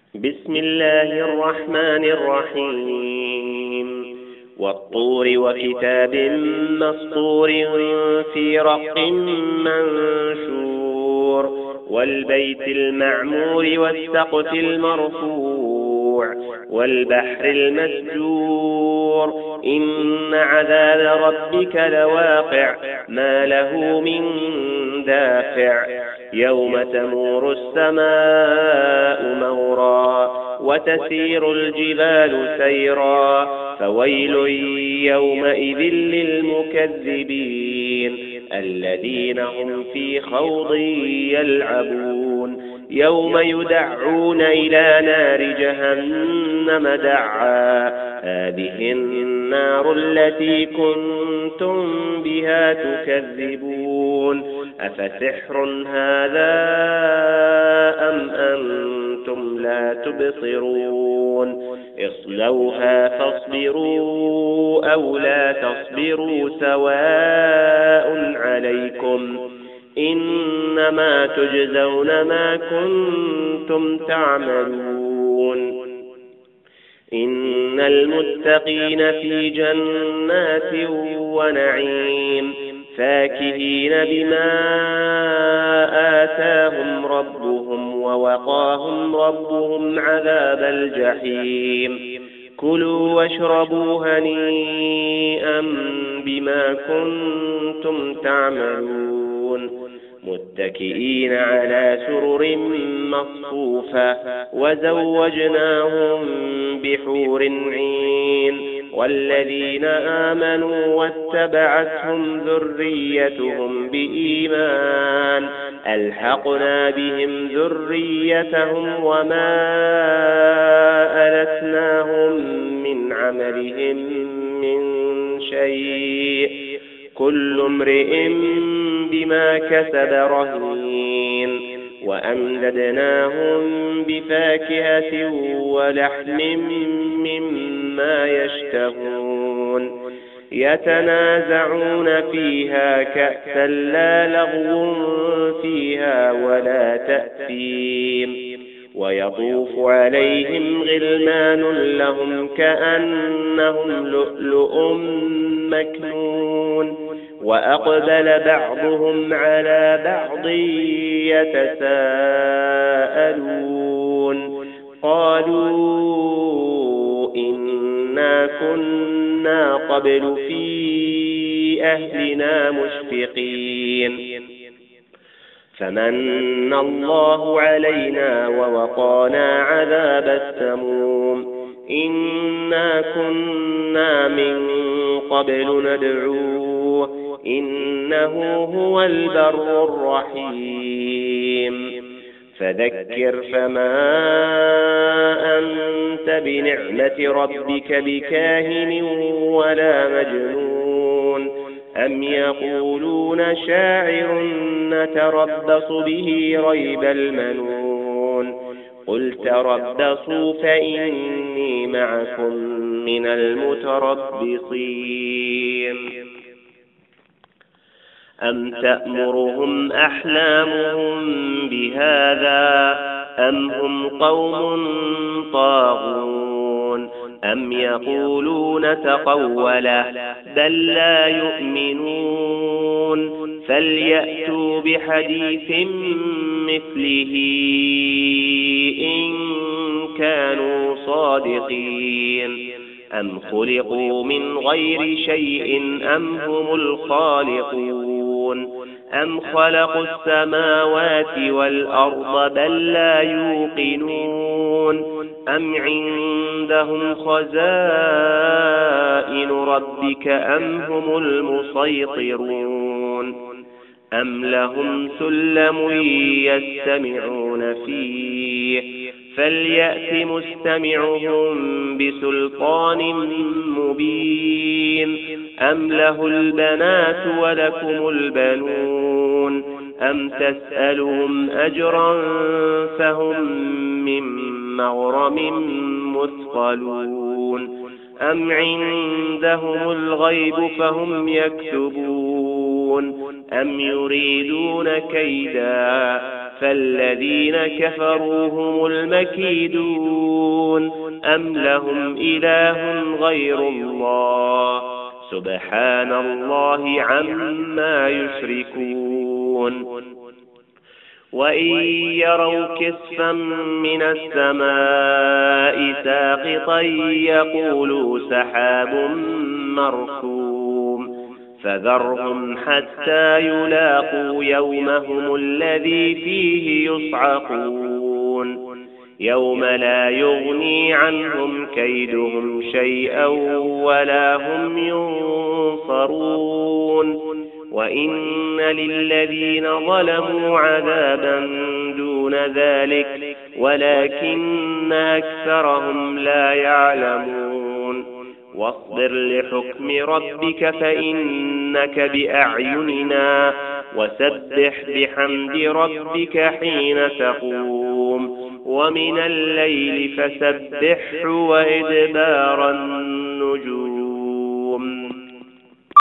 بسم الله الرحمن الرحيم والطور وكتاب مسطور في رق منشور والبيت المعمور والسقف المرفوع والبحر المسجور إن عذاب ربك لواقع ما له من دافع يوم تمور السماء مورا وتسير الجبال سيرا فويل يومئذ للمكذبين الذين هم في خوض يلعبون يوم يدعون إلى نار جهنم دعا هذه النار التي كنتم بها تكذبون أفسحر هذا أم أنتم لا تبصرون اصلوها فاصبروا أو لا تصبروا سواء عليكم إنما تجزون ما كنتم تعملون إن المتقين في جنات ونعيم فاكهين بما آتاهم ربهم ووقاهم ربهم عذاب الجحيم كلوا واشربوا هنيئا بما كنتم تعملون متكئين على سرر مصفوفة وزوجناهم بحور عين والذين آمنوا واتبعتهم ذريتهم بإيمان ألحقنا بهم ذريتهم وما ألتناهم من عملهم من شيء كل امرئ بما كسب رهين وأمددناهم بفاكهة ولحم مما يشتهون يتنازعون فيها كأسا لا لغو فيها ولا تأثيم ويطوف عليهم غلمان لهم كأنهم لؤلؤ مكنون وأقبل بعضهم على بعض يتساءلون قالوا إنا كنا قبل في أهلنا مشفقين فمن الله علينا ووقانا عذاب السموم إنا كنا من قبل ندعوه إنه هو البر الرحيم فذكر فما أنت بنعمة ربك بكاهن ولا مجنون أم يقولون شاعر نتربص به ريب المنون قل تربصوا فإني معكم من المتربصين أم تأمرهم أحلامهم بهذا أم هم قوم طاغون أم يقولون تقوله بل لا يؤمنون فليأتوا بحديث مثله إن كانوا صادقين أم خلقوا من غير شيء أم هم الخالقون أم خلقوا السماوات والأرض بل لا يوقنون أم عندهم خزائن ربك أم هم المسيطرون أم لهم سلم يستمعون فيه فليأت مستمعهم بسلطان مبين أم له البنات ولكم البنون أم تسألهم أجرا فهم من مغرم مثقلون أم عندهم الغيب فهم يكتبون أم يريدون كيدا فالذين كفروا هم المكيدون أم لهم إله غير الله سبحان الله عما يشركون وإن يروا كسفا من السماء ساقطا يقولوا سحاب مركوم فذرهم حتى يلاقوا يومهم الذي فيه يصعقون يوم لا يغني عنهم كيدهم شيئا ولا هم ينصرون وإن للذين ظلموا عذابا دون ذلك ولكن أكثرهم لا يعلمون واصبر لحكم ربك فإنك بأعيننا وسبح بحمد ربك حين تقوم ومن الليل فسبحه وإدبار النجوم